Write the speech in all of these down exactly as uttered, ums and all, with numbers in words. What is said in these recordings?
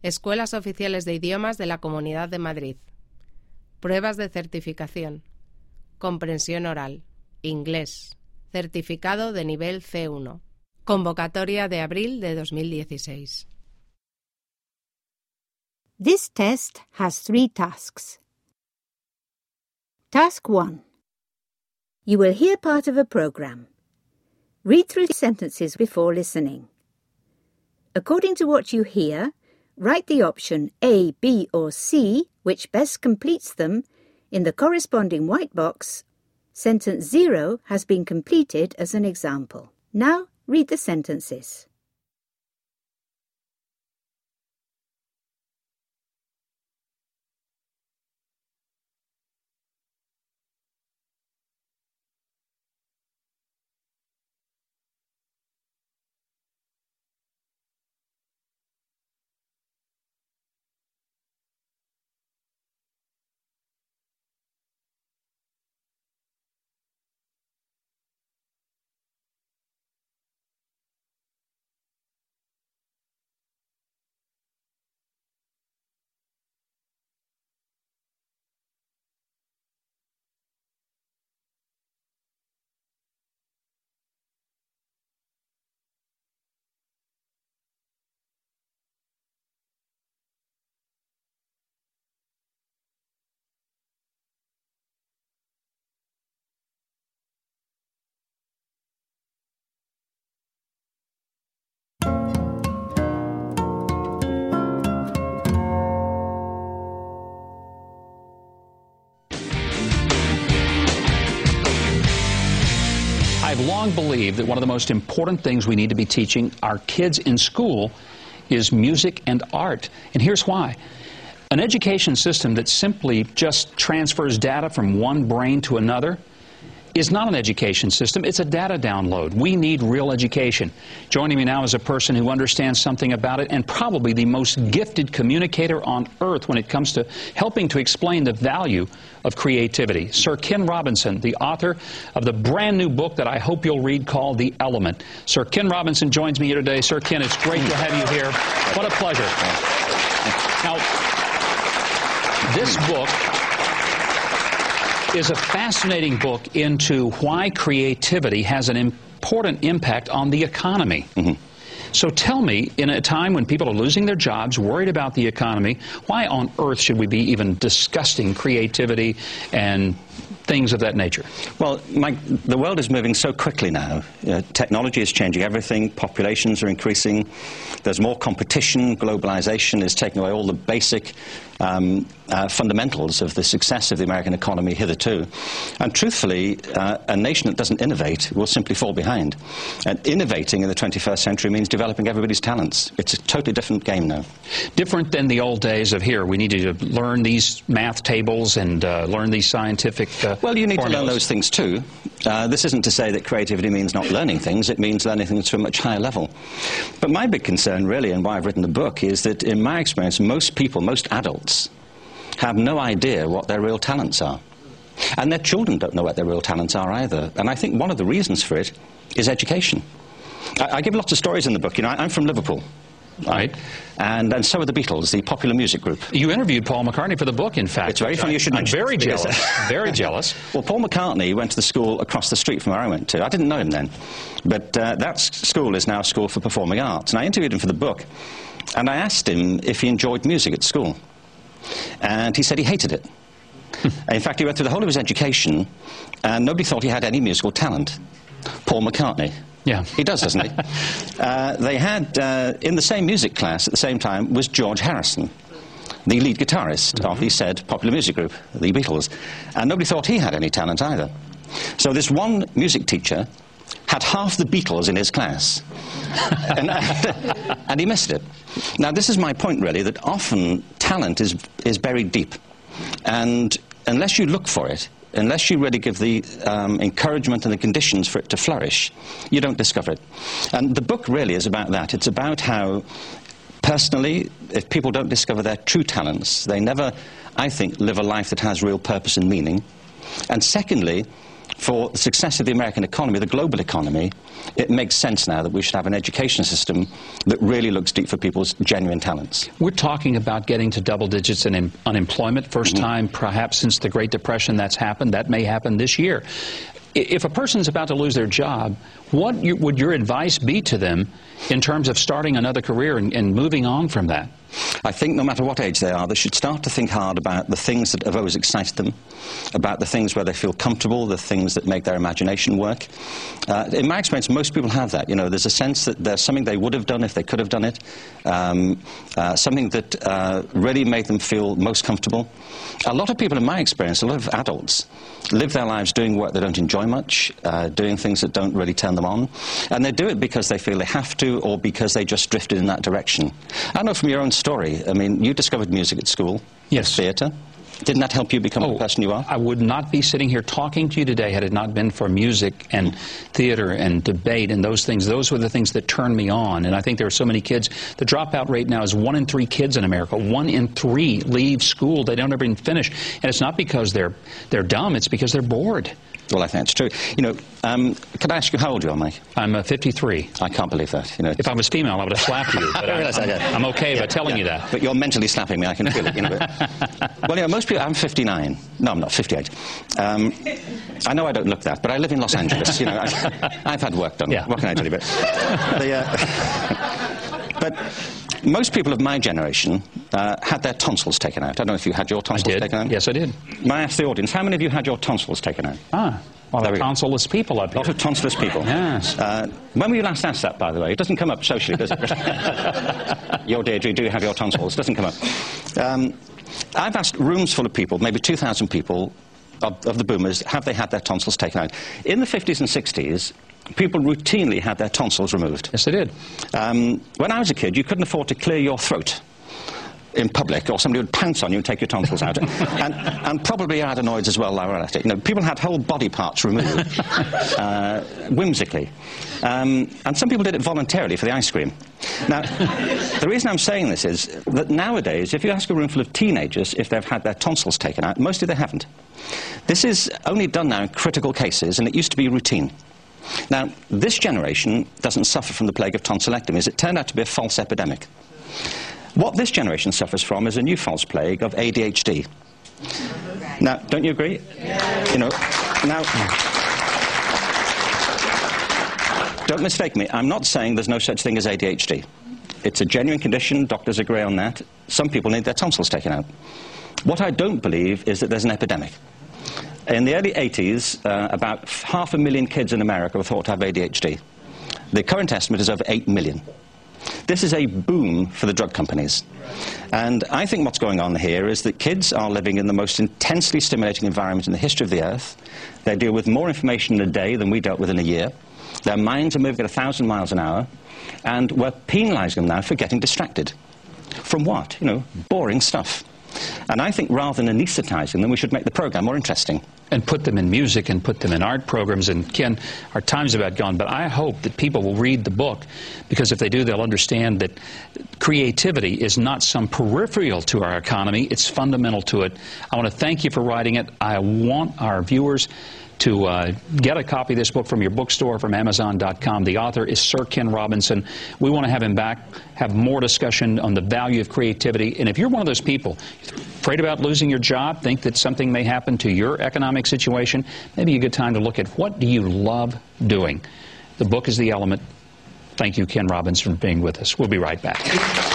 Escuelas Oficiales de Idiomas de la Comunidad de Madrid. Pruebas de certificación. Comprensión oral. Inglés. Certificado de nivel C uno. Convocatoria de abril de dos mil dieciséis. This test has three tasks. Task one. You will hear part of a program. Read through the sentences before listening. According to what you hear, write the option A, B or C, which best completes them, in the corresponding white box. Sentence zero has been completed as an example. Now read the sentences. I've long believed that one of the most important things we need to be teaching our kids in school is music and art. And here's why. An education system that simply just transfers data from one brain to another is not an education system, it's a data download. We need real education. Joining me now is a person who understands something about it and probably the most gifted communicator on earth when it comes to helping to explain the value of creativity. Sir Ken Robinson, the author of the brand new book that I hope you'll read called The Element. Sir Ken Robinson joins me here today. Sir Ken, it's great to have you here. What a pleasure. Now, this book is a fascinating book into why creativity has an important impact on the economy. Mm-hmm. So tell me, in a time when people are losing their jobs, worried about the economy, why on earth should we be even discussing creativity and things of that nature? Well, Mike, the world is moving so quickly now. Uh, technology is changing everything. Populations are increasing. There's more competition. Globalization is taking away all the basic um, uh, fundamentals of the success of the American economy hitherto. And truthfully, uh, a nation that doesn't innovate will simply fall behind. And innovating in the twenty-first century means developing everybody's talents. It's a totally different game now. Different than the old days of here. We need to learn these math tables and uh, learn these scientific uh, Well, you need formulas. to learn those things too. Uh, this isn't to say that creativity means not learning things. It means learning things to a much higher level. But my big concern, really, and why I've written the book, is that in my experience, most people, most adults, have no idea what their real talents are. And their children don't know what their real talents are either. And I think one of the reasons for it is education. I, I give lots of stories in the book. You know, I, I'm from Liverpool. Right. And, and so are the Beatles, the popular music group. You interviewed Paul McCartney for the book, in fact. It's very funny you should I'm mention very it, because- jealous. Very jealous. Well, Paul McCartney went to the school across the street from where I went to. I didn't know him then. But uh, that s- school is now a school for performing arts. And I interviewed him for the book. And I asked him if he enjoyed music at school. And he said he hated it. In fact, he went through the whole of his education, and nobody thought he had any musical talent. Paul McCartney. Yeah. He does, doesn't he? uh, they had, uh, in the same music class at the same time, was George Harrison, the lead guitarist mm-hmm. of the said popular music group, the Beatles. And nobody thought he had any talent either. So this one music teacher had half the Beatles in his class. and, uh, and he missed it. Now, this is my point, really, that often talent is, is buried deep. And unless you look for it, unless you really give the um, encouragement and the conditions for it to flourish, you don't discover it. And the book really is about that. It's about how, personally, if people don't discover their true talents, they never, I think, live a life that has real purpose and meaning. And secondly, for the success of the American economy, the global economy, it makes sense now that we should have an education system that really looks deep for people's genuine talents. We're talking about getting to double digits in em- unemployment. First mm-hmm. time perhaps since the Great Depression that's happened. That may happen this year. If a person's about to lose their job, what you, would your advice be to them in terms of starting another career and, and moving on from that? I think no matter what age they are, they should start to think hard about the things that have always excited them, about the things where they feel comfortable, the things that make their imagination work. Uh, in my experience, most people have that. You know, there's a sense that there's something they would have done if they could have done it, um, uh, something that uh, really made them feel most comfortable. A lot of people, in my experience, a lot of adults, live their lives doing work they don't enjoy much, uh, doing things that don't really turn them on, and they do it because they feel they have to or because they just drifted in that direction. I know from your own story, I mean, you discovered music at school, yes, theatre. Didn't that help you become oh, the person you are? I would not be sitting here talking to you today had it not been for music and theater and debate and those things. Those were the things that turned me on. And I think there are so many kids. The dropout rate now is one in three kids in America. One in three leave school. They don't ever even finish. And it's not because they're, they're dumb. It's because they're bored. Well, I think that's true. You know, um, can I ask you how old you are, Mike? I'm uh, fifty-three. I can't believe that. You know, if I was female, I would have slapped you. But I, I'm, I'm okay yeah, by telling yeah. you that. But you're mentally slapping me. I can feel it. You know, but, well, you know, most people. I'm fifty-nine. No, I'm not. fifty-eight. Um, I know I don't look that, but I live in Los Angeles. You know, I, I've had work done. Yeah. What can I tell you? But, the, uh, but most people of my generation uh, had their tonsils taken out. I don't know if you had your tonsils I did. taken out. Yes, I did. May I ask the audience, how many of you had your tonsils taken out? Ah, a lot of tonsillless people up here. A lot of tonsillless people. Yes. Uh, when were you last asked that, by the way? It doesn't come up socially, does it? Your Deirdre, do you have your tonsils? It doesn't come up. Um, I've asked rooms full of people, maybe two thousand people, of, of the boomers, have they had their tonsils taken out? In the fifties and sixties, people routinely had their tonsils removed. Yes, they did. Um, when I was a kid, you couldn't afford to clear your throat in public, or somebody would pounce on you and take your tonsils out. and, and probably your adenoids as well, while we're at it. You know, people had whole body parts removed, uh, whimsically. Um, and some people did it voluntarily for the ice cream. Now, the reason I'm saying this is that nowadays, if you ask a room full of teenagers if they've had their tonsils taken out, mostly they haven't. This is only done now in critical cases, and it used to be routine. Now, this generation doesn't suffer from the plague of tonsillectomies. It turned out to be a false epidemic. What this generation suffers from is a new false plague of A D H D. Now, don't you agree? Yeah. You know, now, don't mistake me. I'm not saying there's no such thing as A D H D. It's a genuine condition. Doctors agree on that. Some people need their tonsils taken out. What I don't believe is that there's an epidemic. In the early eighties, uh, about half a million kids in America were thought to have A D H D. The current estimate is over eight million. This is a boom for the drug companies. And I think what's going on here is that kids are living in the most intensely stimulating environment in the history of the earth. They deal with more information in a day than we dealt with in a year. Their minds are moving at a thousand miles an hour. And we're penalizing them now for getting distracted. From what? You know, boring stuff. And I think rather than anesthetizing them, we should make the program more interesting. And put them in music and put them in art programs. And Ken, our time's about gone, but I hope that people will read the book, because if they do, they'll understand that creativity is not some peripheral to our economy. It's fundamental to it. I want to thank you for writing it. I want our viewers to uh, get a copy of this book from your bookstore, from Amazon dot com. The author is Sir Ken Robinson. We want to have him back, have more discussion on the value of creativity. And if you're one of those people afraid about losing your job, think that something may happen to your economic situation, maybe a good time to look at what do you love doing. The book is The Element. Thank you, Ken Robinson, for being with us. We'll be right back.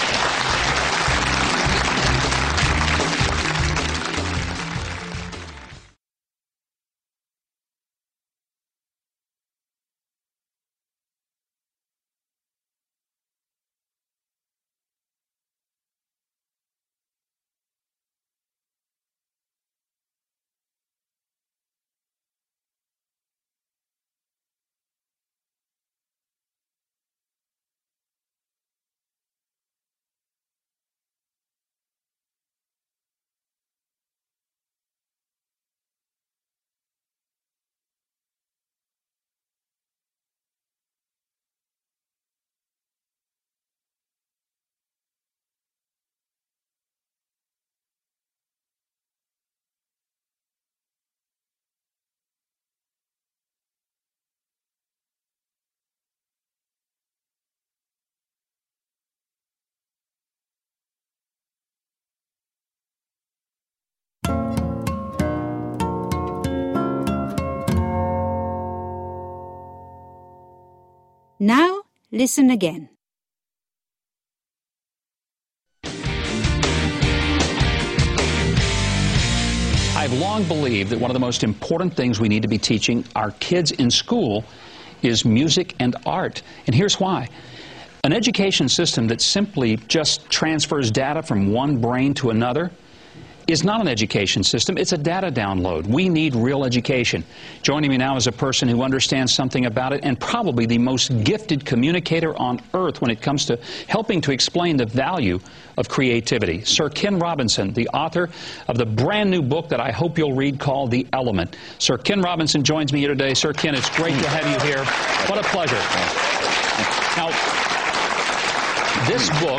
Listen again. I've long believed that one of the most important things we need to be teaching our kids in school is music and art. And here's why. An education system that simply just transfers data from one brain to another is not an education system. It's a data download. We need real education. Joining me now is a person who understands something about it and probably the most gifted communicator on earth when it comes to helping to explain the value of creativity. Sir Ken Robinson, the author of the brand new book that I hope you'll read called The Element. Sir Ken Robinson joins me here today. Sir Ken, it's great to have you here. What a pleasure. Now, this book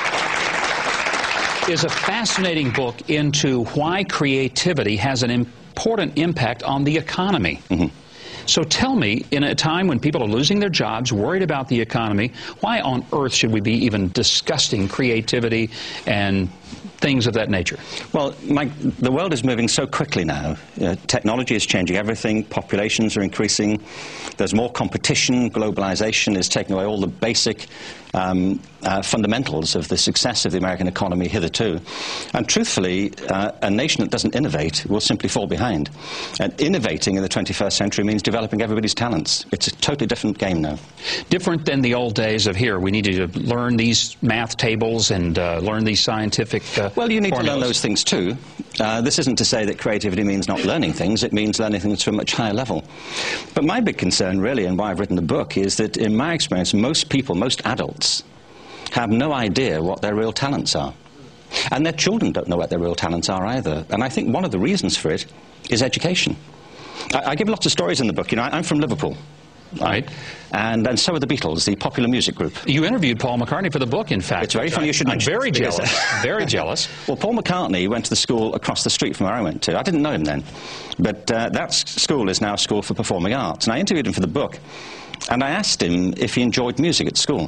is a fascinating book into why creativity has an important impact on the economy. Mm-hmm. So tell me, in a time when people are losing their jobs, worried about the economy, why on earth should we be even discussing creativity and things of that nature? Well, Mike, the world is moving so quickly now. Uh, technology is changing everything. Populations are increasing. There's more competition. Globalization is taking away all the basic um, uh, fundamentals of the success of the American economy hitherto. And truthfully, uh, a nation that doesn't innovate will simply fall behind. And innovating in the twenty-first century means developing everybody's talents. It's a totally different game now. Different than the old days of here. We need to learn these math tables and uh, learn these scientific uh, Well, you need formulas. to learn those things too. Uh, this isn't to say that creativity means not learning things. It means learning things to a much higher level. But my big concern, really, and why I've written the book, is that in my experience, most people, most adults, have no idea what their real talents are. And their children don't know what their real talents are either. And I think one of the reasons for it is education. I, I give lots of stories in the book. You know, I, I'm from Liverpool. Right. And, and so are the Beatles, the popular music group. You interviewed Paul McCartney for the book, in fact. It's very funny I, you should I'm mention very it, because- jealous. Very jealous. Well, Paul McCartney went to the school across the street from where I went to. I didn't know him then. But uh, that s- school is now a school for performing arts. And I interviewed him for the book. And I asked him if he enjoyed music at school.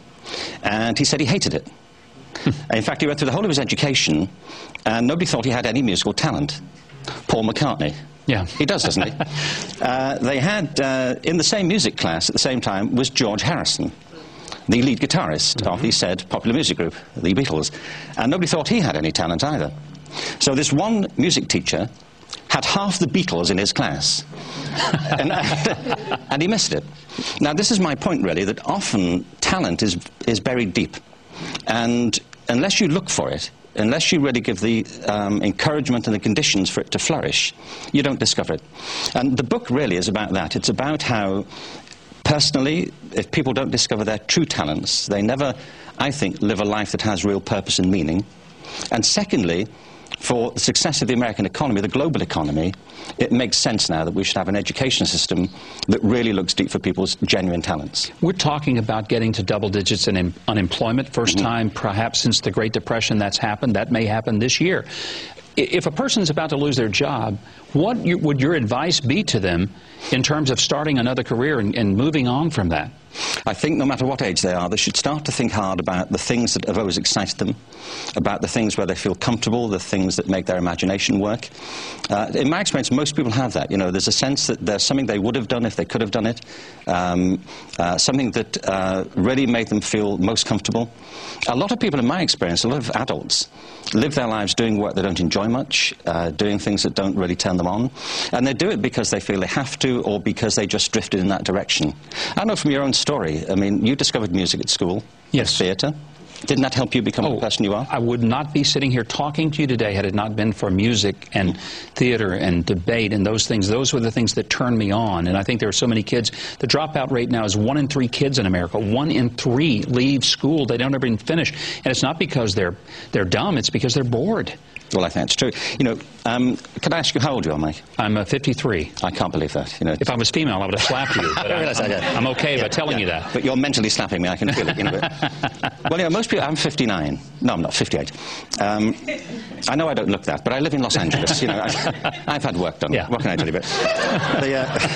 And he said he hated it. In fact, he went through the whole of his education, and nobody thought he had any musical talent. Paul McCartney. Yeah. He does, doesn't he? uh, they had, uh, in the same music class at the same time, was George Harrison, the lead guitarist mm-hmm. of the said popular music group, the Beatles. And nobody thought he had any talent either. So this one music teacher had half the Beatles in his class. and, uh, and he missed it. Now, this is my point, really, that often talent is, is buried deep. And unless you look for it, unless you really give the um, encouragement and the conditions for it to flourish, you don't discover it. And the book really is about that. It's about how, personally, if people don't discover their true talents, they never, I think, live a life that has real purpose and meaning. And secondly, for the success of the American economy, the global economy, it makes sense now that we should have an education system that really looks deep for people's genuine talents. We're talking about getting to double digits in em- unemployment. First mm-hmm. time, perhaps, since the Great Depression that's happened. That may happen this year. If a person's about to lose their job, what you, would your advice be to them in terms of starting another career and, and moving on from that? I think no matter what age they are, they should start to think hard about the things that have always excited them, about the things where they feel comfortable, the things that make their imagination work. Uh, in my experience, most people have that. You know, there's a sense that there's something they would have done if they could have done it, um, uh, something that uh, really made them feel most comfortable. A lot of people, in my experience, a lot of adults, live their lives doing work they don't enjoy much, uh, doing things that don't really turn them on, and they do it because they feel they have to or because they just drifted in that direction. I know from your own story, I mean, you discovered music at school, yes, theatre. Didn't that help you become oh, the person you are? I would not be sitting here talking to you today had it not been for music and theater and debate and those things. Those were the things that turned me on. And I think there are so many kids. The dropout rate now is one in three kids in America. One in three leave school. They don't ever even finish. And it's not because they're, they're dumb. It's because they're bored. Well, I think that's true. You know, um, can I ask you how old you are, Mike? I'm uh, fifty-three. I can't believe that. You know, if I was female, I would have slapped you. But I, I'm, I'm okay yeah, by telling yeah. you that. But you're mentally slapping me. I can feel it. You know. Well, you know, most people. I'm fifty-nine. No, I'm not. fifty-eight. Um, I know I don't look that, but I live in Los Angeles. You know, I, I've had work done. Yeah. What can I tell you about? the,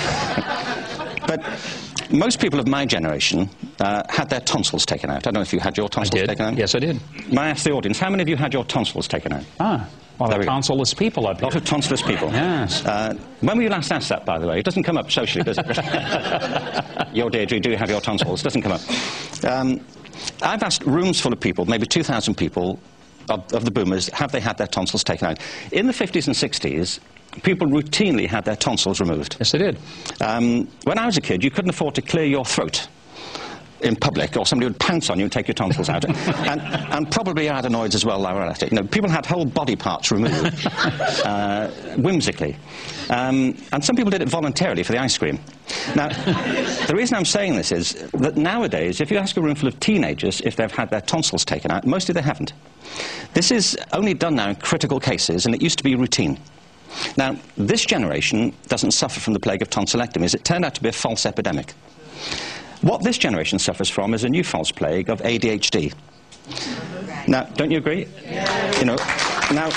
uh, but most people of my generation uh, had their tonsils taken out. I don't know if you had your tonsils I did. taken out. Yes, I did. May I ask the audience, how many of you had your tonsils taken out? Ah. A lot There of we go. tonsil-less people up A lot here. of tonsilous people. Yes. Uh, when were you last asked that, by the way? It doesn't come up socially, does it? Your Deirdre, do you have your tonsils? It doesn't come up. Um, I've asked rooms full of people, maybe two thousand people, of, of the boomers, have they had their tonsils taken out? In the fifties and sixties, people routinely had their tonsils removed. Yes, they did. Um, when I was a kid, you couldn't afford to clear your throat in public, or somebody would pounce on you and take your tonsils out. and, and probably your adenoids as well, while we're at it. You know, people had whole body parts removed, uh, whimsically. Um, and some people did it voluntarily for the ice cream. Now, the reason I'm saying this is that nowadays, if you ask a room full of teenagers if they've had their tonsils taken out, mostly they haven't. This is only done now in critical cases, and it used to be routine. Now, this generation doesn't suffer from the plague of tonsillectomies. It turned out to be a false epidemic. What this generation suffers from is a new false plague of A D H D. Now, don't you agree? Yeah. You know, now,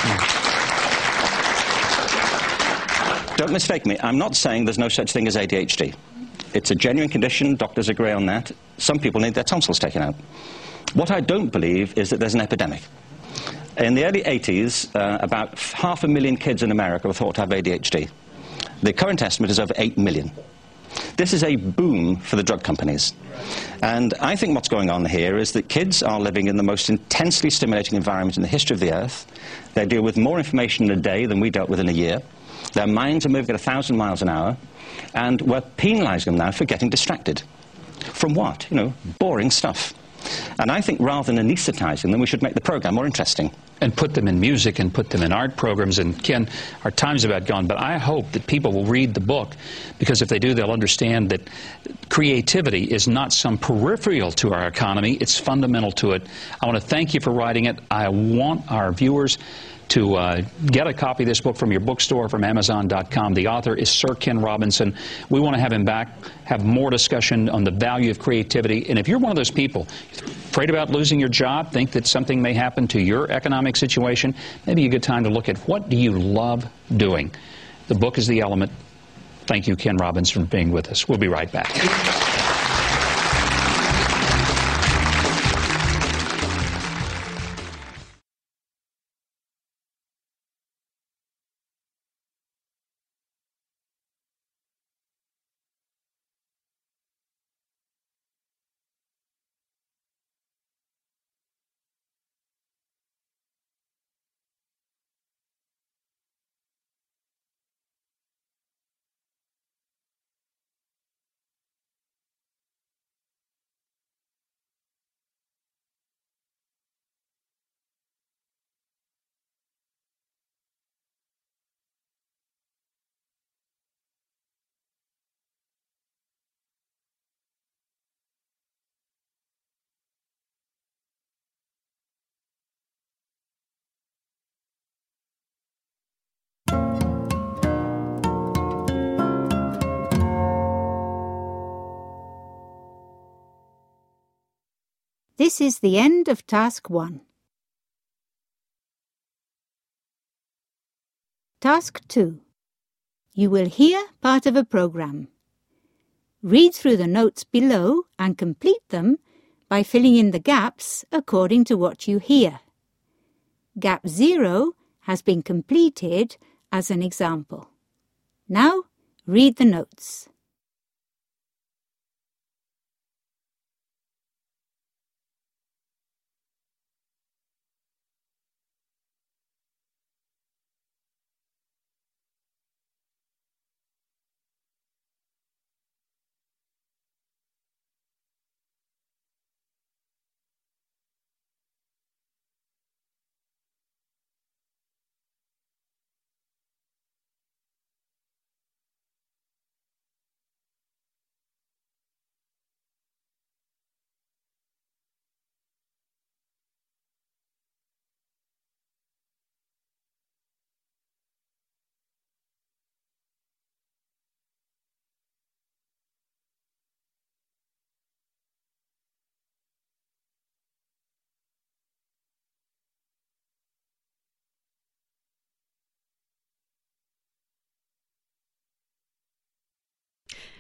don't mistake me. I'm not saying there's no such thing as A D H D. It's a genuine condition. Doctors agree on that. Some people need their tonsils taken out. What I don't believe is that there's an epidemic. In the early eighties, uh, about half a million kids in America were thought to have A D H D. The current estimate is over eight million. This is a boom for the drug companies. And I think what's going on here is that kids are living in the most intensely stimulating environment in the history of the earth. They deal with more information in a day than we dealt with in a year. Their minds are moving at a thousand miles an hour. And we're penalizing them now for getting distracted. From what? You know, boring stuff. And I think rather than anesthetizing them, we should make the program more interesting. And put them in music and put them in art programs. And Ken, our time's about gone, but I hope that people will read the book, because if they do, they'll understand that creativity is not some peripheral to our economy. It's fundamental to it. I want to thank you for writing it. I want our viewers to uh, get a copy of this book from your bookstore, from Amazon dot com. The author is Sir Ken Robinson. We want to have him back, have more discussion on the value of creativity. And if you're one of those people afraid about losing your job, think that something may happen to your economic situation, maybe a good time to look at what do you love doing. The book is The Element. Thank you, Ken Robinson, for being with us. We'll be right back. This is the end of Task one. Task two. You will hear part of a program. Read through the notes below and complete them by filling in the gaps according to what you hear. Gap zero has been completed as an example. Now, read the notes.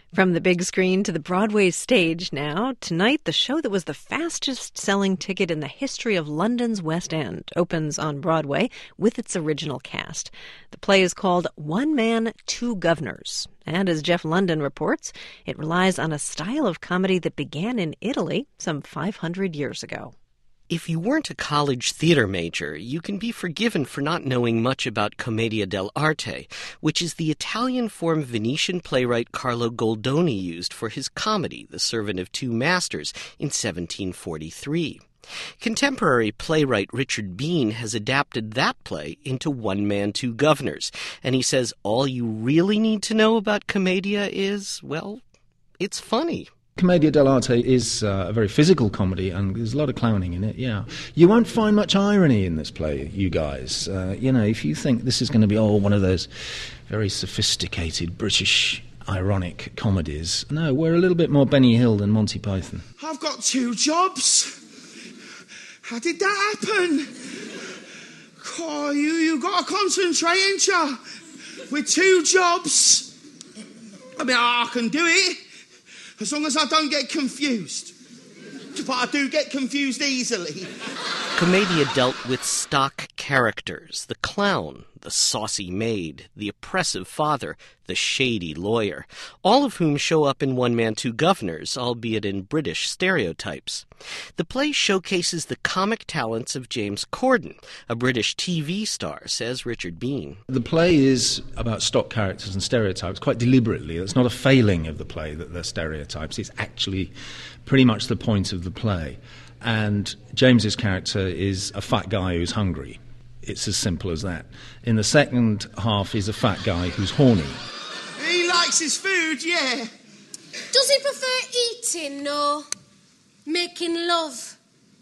From the big screen to the Broadway stage now, tonight the show that was the fastest-selling ticket in the history of London's West End opens on Broadway with its original cast. The play is called One Man, Two Governors, and as Jeff London reports, it relies on a style of comedy that began in Italy some five hundred years ago. If you weren't a college theater major, you can be forgiven for not knowing much about Commedia dell'arte, which is the Italian form Venetian playwright Carlo Goldoni used for his comedy, The Servant of Two Masters, in seventeen forty-three. Contemporary playwright Richard Bean has adapted that play into One Man, Two Governors, and he says all you really need to know about Commedia is, well, it's funny. Commedia dell'arte is uh, a very physical comedy, and there's a lot of clowning in it, yeah. You won't find much irony in this play, you guys. Uh, you know, if you think this is going to be, oh, one of those very sophisticated British ironic comedies, no, we're a little bit more Benny Hill than Monty Python. I've got two jobs. How did that happen? Oh, you, you got to concentrate, ain't you? With two jobs. I mean, I can do it. As long as I don't get confused. But I do get confused easily. Commedia dealt with stock characters, the clown, the saucy maid, the oppressive father, the shady lawyer, all of whom show up in One Man, Two Governors, albeit in British stereotypes. The play showcases the comic talents of James Corden, a British T V star, says Richard Bean. The play is about stock characters and stereotypes quite deliberately. It's not a failing of the play that they're stereotypes. It's actually pretty much the point of the play. And James's character is a fat guy who's hungry. It's as simple as that. In the second half, he's a fat guy who's horny. He likes his food, yeah. Does he prefer eating or making love?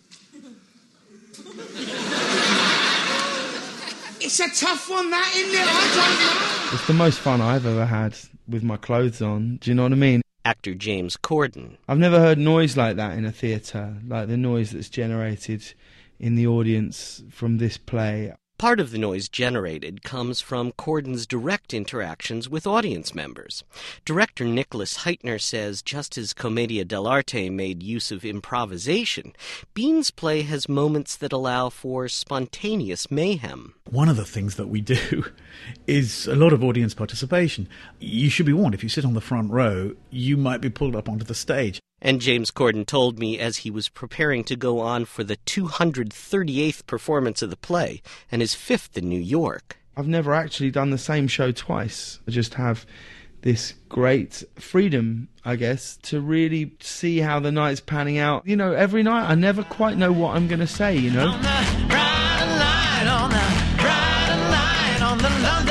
It's a tough one, that, isn't it? I don't know. It's the most fun I've ever had with my clothes on. Do you know what I mean? Actor James Corden. I've never heard noise like that in a theatre, like the noise that's generated in the audience from this play. Part of the noise generated comes from Corden's direct interactions with audience members. Director Nicholas Heitner says just as Commedia dell'arte made use of improvisation, Bean's play has moments that allow for spontaneous mayhem. One of the things that we do is a lot of audience participation. You should be warned, if you sit on the front row, you might be pulled up onto the stage. And James Corden told me as he was preparing to go on for the two hundred thirty-eighth performance of the play, and his fifth in New York. I've never actually done the same show twice. I just have this great freedom, I guess, to really see how the night's panning out. You know, every night I never quite know what I'm going to say, you know. On the bright light, on the bright light, on the London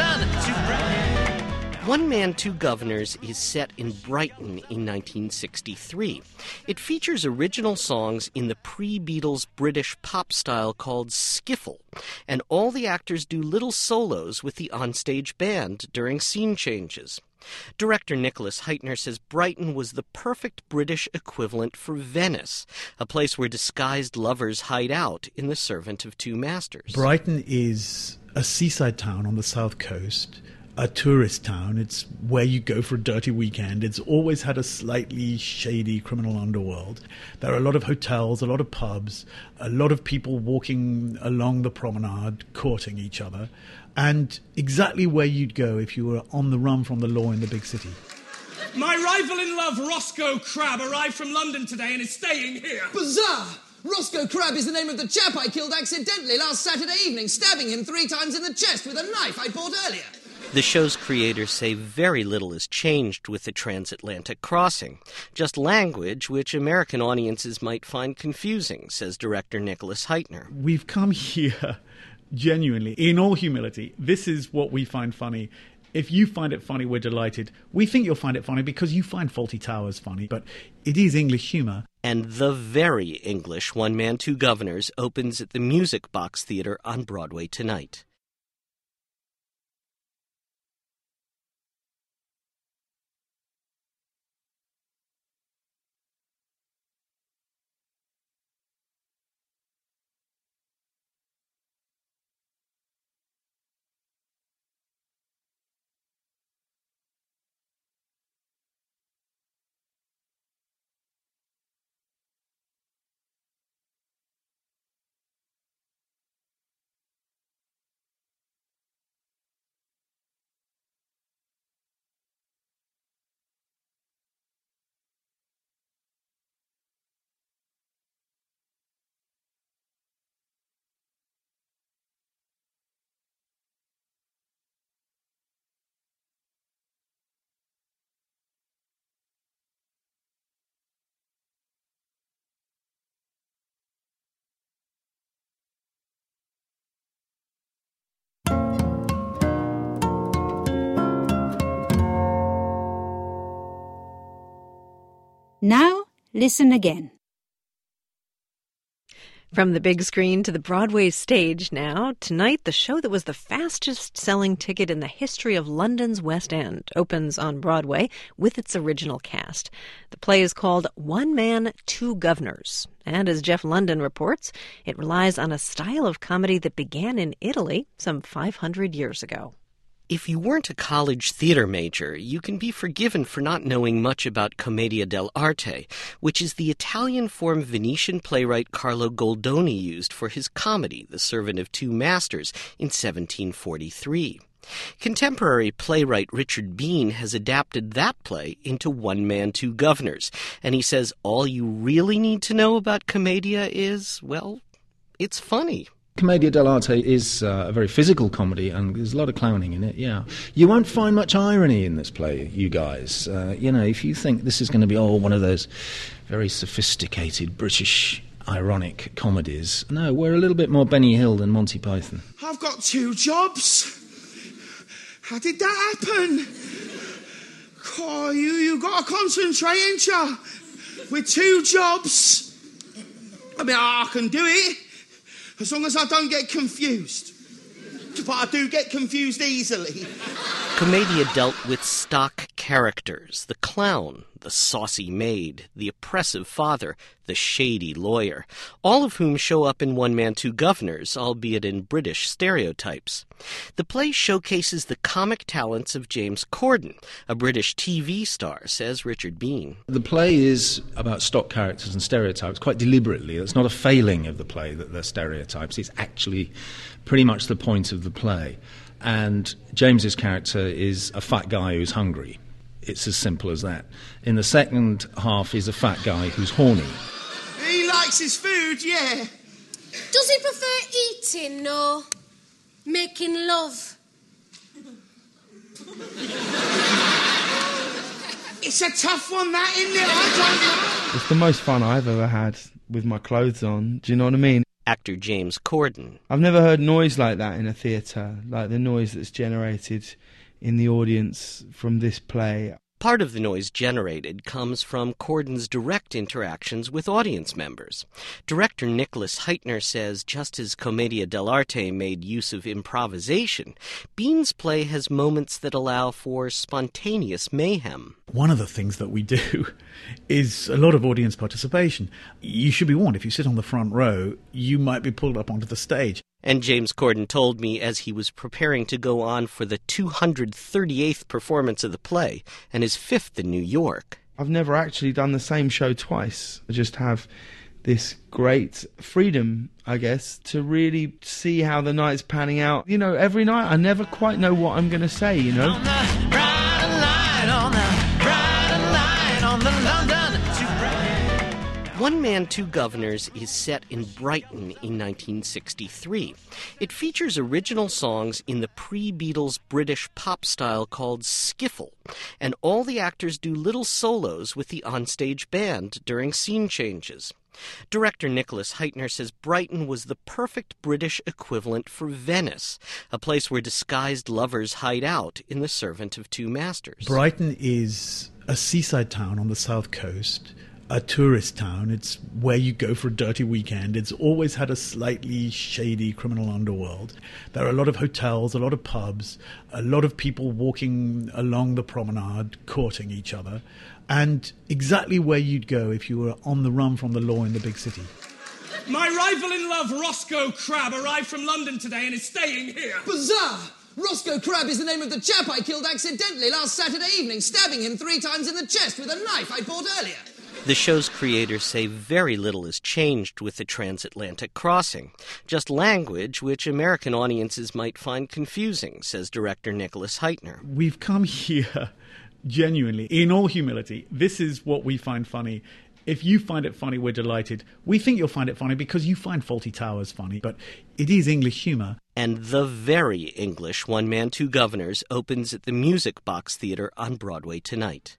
One Man, Two Governors is set in Brighton in nineteen sixty-three. It features original songs in the pre-Beatles British pop style called skiffle, and all the actors do little solos with the onstage band during scene changes. Director Nicholas Heitner says Brighton was the perfect British equivalent for Venice, a place where disguised lovers hide out in The Servant of Two Masters. Brighton is a seaside town on the south coast, a tourist town. It's where you go for a dirty weekend. It's always had a slightly shady criminal underworld. There are a lot of hotels, a lot of pubs, a lot of people walking along the promenade, courting each other, and exactly where you'd go if you were on the run from the law in the big city. My rival in love, Roscoe Crab, arrived from London today and is staying here. Bizarre! Roscoe Crab is the name of the chap I killed accidentally last Saturday evening, stabbing him three times in the chest with a knife I bought earlier. The show's creators say very little has changed with the transatlantic crossing. Just language, which American audiences might find confusing, says director Nicholas Heitner. We've come here, genuinely, in all humility. This is what we find funny. If you find it funny, we're delighted. We think you'll find it funny because you find Fawlty Towers funny, but it is English humour. And the very English One Man, Two Governors opens at the Music Box Theatre on Broadway tonight. Now, listen again. From the big screen to the Broadway stage now, tonight the show that was the fastest-selling ticket in the history of London's West End opens on Broadway with its original cast. The play is called One Man, Two Governors, and as Jeff London reports, it relies on a style of comedy that began in Italy some five hundred years ago. If you weren't a college theater major, you can be forgiven for not knowing much about Commedia dell'arte, which is the Italian form Venetian playwright Carlo Goldoni used for his comedy, The Servant of Two Masters, in seventeen forty-three. Contemporary playwright Richard Bean has adapted that play into One Man, Two Governors, and he says all you really need to know about Commedia is, well, it's funny. Commedia dell'arte is uh, a very physical comedy, and there's a lot of clowning in it, yeah. You won't find much irony in this play, you guys. Uh, you know, if you think this is going to be, oh, one of those very sophisticated British ironic comedies, no, we're a little bit more Benny Hill than Monty Python. I've got two jobs. How did that happen? Oh, you, you got to concentrate, ain't you? With two jobs. I mean, I can do it. As long as I don't get confused. But I do get confused easily. Commedia dealt with stock characters, the clown, the saucy maid, the oppressive father, the shady lawyer, all of whom show up in One Man, Two Governors, albeit in British stereotypes. The play showcases the comic talents of James Corden, a British T V star, says Richard Bean. The play is about stock characters and stereotypes quite deliberately. It's not a failing of the play that they're stereotypes. It's actually pretty much the point of the play. And James's character is a fat guy who's hungry. It's as simple as that. In the second half, he's a fat guy who's horny. He likes his food, yeah. Does he prefer eating or making love? It's a tough one, that, isn't it? I don't know. It's the most fun I've ever had with my clothes on. Do you know what I mean? Actor James Corden. I've never heard noise like that in a theatre, like the noise that's generated in the audience from this play. Part of the noise generated comes from Corden's direct interactions with audience members. Director Nicholas Heitner says just as Commedia dell'arte made use of improvisation, Bean's play has moments that allow for spontaneous mayhem. One of the things that we do is a lot of audience participation. You should be warned, if you sit on the front row, you might be pulled up onto the stage. And James Corden told me as he was preparing to go on for the two hundred thirty-eighth performance of the play, and his fifth in New York. I've never actually done the same show twice. I just have this great freedom, I guess, to really see how the night's panning out. You know, every night I never quite know what I'm going to say, you know. On the bright line, on the bright line, on the London One Man, Two Governors is set in Brighton in nineteen sixty-three. It features original songs in the pre-Beatles British pop style called skiffle, and all the actors do little solos with the onstage band during scene changes. Director Nicholas Heitner says Brighton was the perfect British equivalent for Venice, a place where disguised lovers hide out in The Servant of Two Masters. Brighton is a seaside town on the south coast, a tourist town. It's where you go for a dirty weekend. It's always had a slightly shady criminal underworld. There are a lot of hotels, a lot of pubs, a lot of people walking along the promenade, courting each other, and exactly where you'd go if you were on the run from the law in the big city. My rival in love, Roscoe Crab, arrived from London today and is staying here. Bizarre! Roscoe Crab is the name of the chap I killed accidentally last Saturday evening, stabbing him three times in the chest with a knife I bought earlier. The show's creators say very little has changed with the transatlantic crossing. Just language, which American audiences might find confusing, says director Nicholas Heitner. We've come here, genuinely, in all humility. This is what we find funny. If you find it funny, we're delighted. We think you'll find it funny because you find Fawlty Towers funny, but it is English humour. And the very English One Man, Two Governors opens at the Music Box Theatre on Broadway tonight.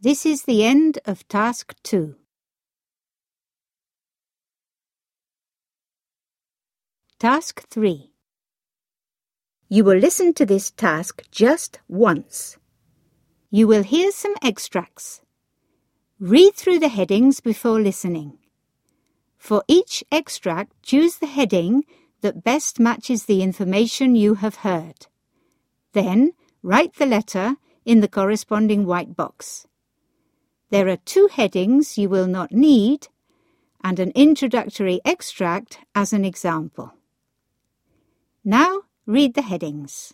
This is the end of task two. Task three. You will listen to this task just once. You will hear some extracts. Read through the headings before listening. For each extract, choose the heading that best matches the information you have heard. Then, write the letter in the corresponding white box. There are two headings you will not need, and an introductory extract as an example. Now, read the headings.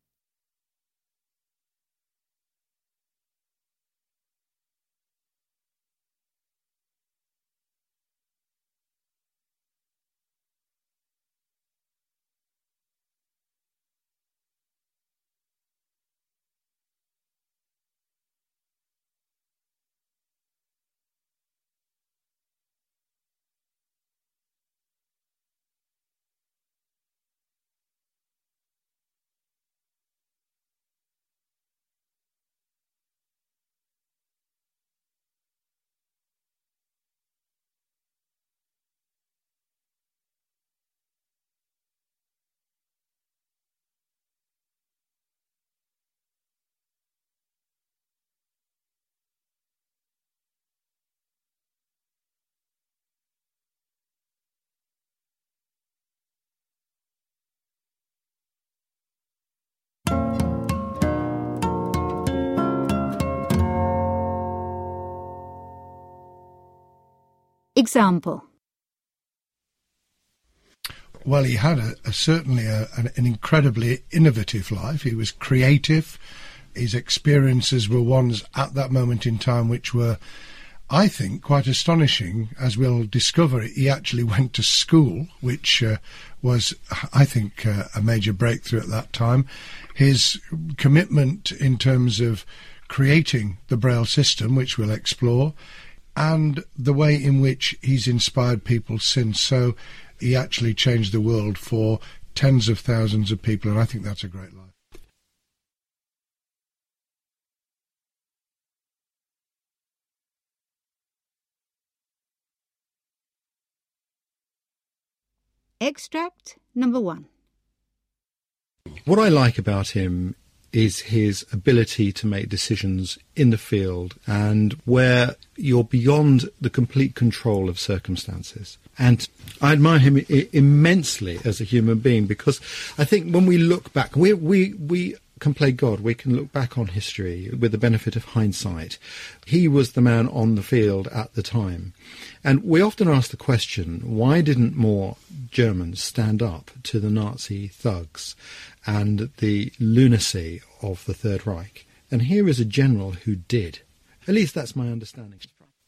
Example. Well, he had a, a certainly a, an, an incredibly innovative life. He was creative. His experiences were ones at that moment in time which were, I think, quite astonishing. As we'll discover, he actually went to school, which uh, was, I think, uh, a major breakthrough at that time. His commitment in terms of creating the Braille system, which we'll explore, and the way in which he's inspired people since. So he actually changed the world for tens of thousands of people, and I think that's a great life. Extract number one. What I like about him is his ability to make decisions in the field and where you're beyond the complete control of circumstances. And I admire him I- immensely as a human being, because I think when we look back, we we we can play God. We can look back on history with the benefit of hindsight. He was the man on the field at the time. And we often ask the question, why didn't more Germans stand up to the Nazi thugs and the lunacy of the Third Reich? And here is a general who did. At least that's my understanding.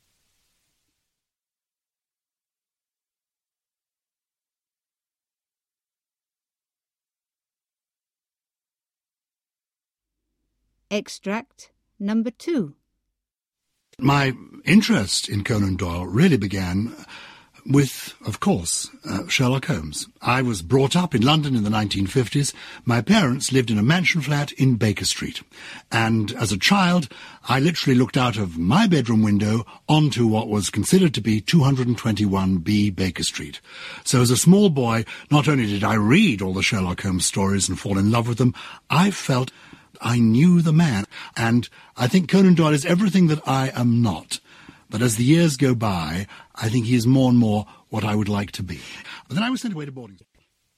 Extract number two. My interest in Conan Doyle really began with, of course, uh, Sherlock Holmes. I was brought up in London in the nineteen fifties. My parents lived in a mansion flat in Baker Street. And as a child, I literally looked out of my bedroom window onto what was considered to be two hundred twenty-one B Baker Street. So as a small boy, not only did I read all the Sherlock Holmes stories and fall in love with them, I felt I knew the man. And I think Conan Doyle is everything that I am not. But as the years go by, I think he is more and more what I would like to be. But then I was sent away to boarding school.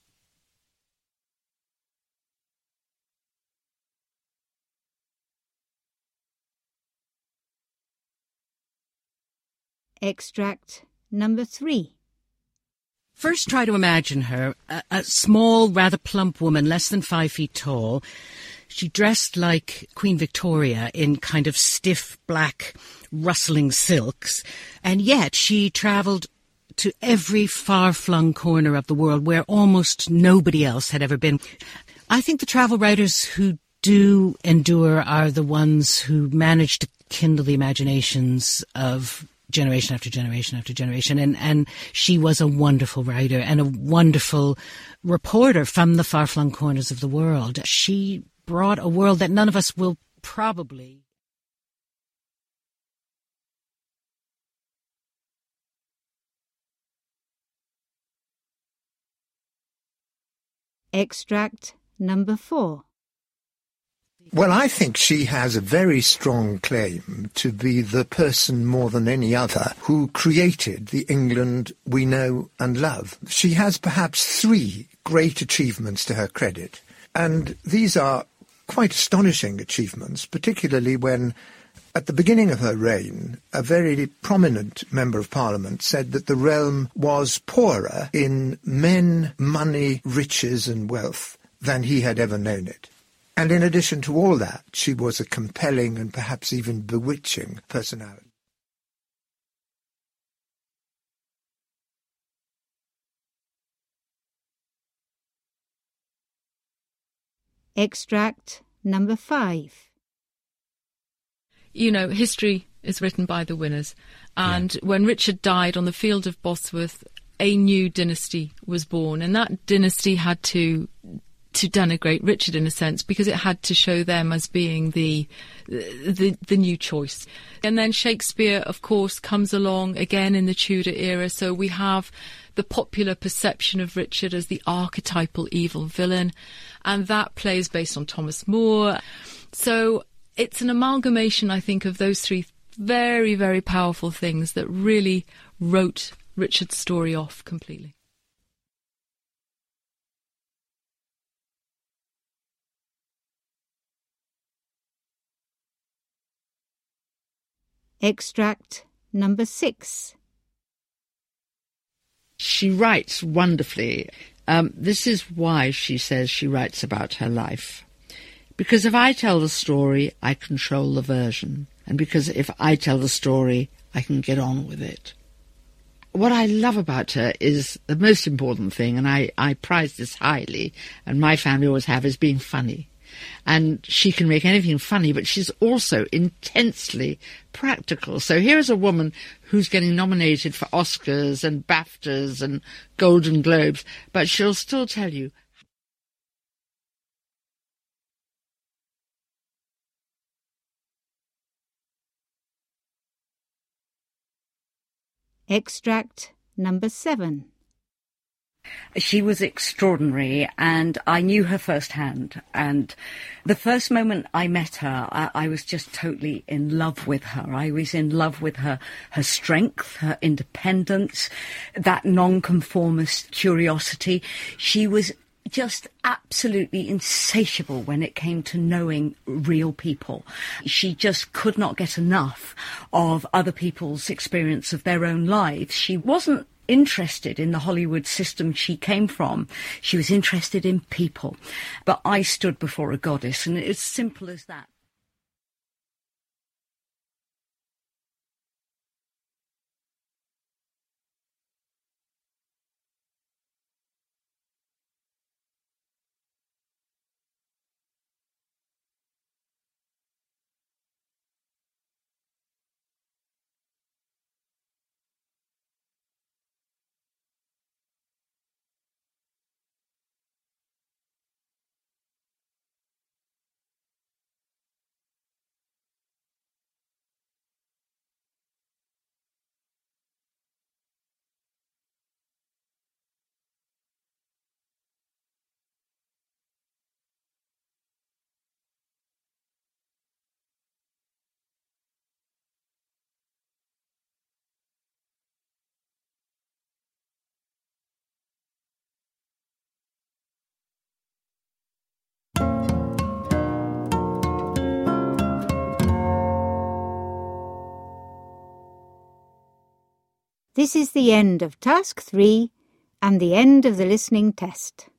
Extract number three. First, try to imagine her, a, a small, rather plump woman, less than five feet tall. She dressed like Queen Victoria in kind of stiff, black, rustling silks, and yet she travelled to every far-flung corner of the world where almost nobody else had ever been. I think the travel writers who do endure are the ones who manage to kindle the imaginations of generation after generation after generation. And, and she was a wonderful writer and a wonderful reporter from the far-flung corners of the world. She brought a world that none of us will probably Extract number four. Well, I think she has a very strong claim to be the person more than any other who created the England we know and love. She has perhaps three great achievements to her credit, and these are quite astonishing achievements, particularly when, at the beginning of her reign, a very prominent Member of Parliament said that the realm was poorer in men, money, riches and wealth than he had ever known it. And in addition to all that, she was a compelling and perhaps even bewitching personality. Extract number five. You know, history is written by the winners. And yeah. when Richard died on the field of Bosworth, a new dynasty was born. And that dynasty had to to denigrate Richard in a sense, because it had to show them as being the, the the new choice. And then Shakespeare, of course, comes along again in the Tudor era. So we have the popular perception of Richard as the archetypal evil villain, and that play is based on Thomas More. So it's an amalgamation, I think, of those three very, very powerful things that really wrote Richard's story off completely. Extract number six. She writes wonderfully. Um, this is why she says she writes about her life. Because if I tell the story, I control the version. And because if I tell the story, I can get on with it. What I love about her is the most important thing, and I, I prize this highly, and my family always have, is being funny. And she can make anything funny, but she's also intensely practical. So here is a woman who's getting nominated for Oscars and BAFTAs and Golden Globes, but she'll still tell you. Extract number seven. She was extraordinary, and I knew her firsthand. And the first moment I met her, I, I was just totally in love with her. I was in love with her, her strength, her independence, that nonconformist curiosity. She was just absolutely insatiable when it came to knowing real people. She just could not get enough of other people's experience of their own lives. She wasn't interested in the Hollywood system she came from. She was interested in people. But I stood before a goddess, and it's simple as that. This is the end of Task three and the end of the listening test.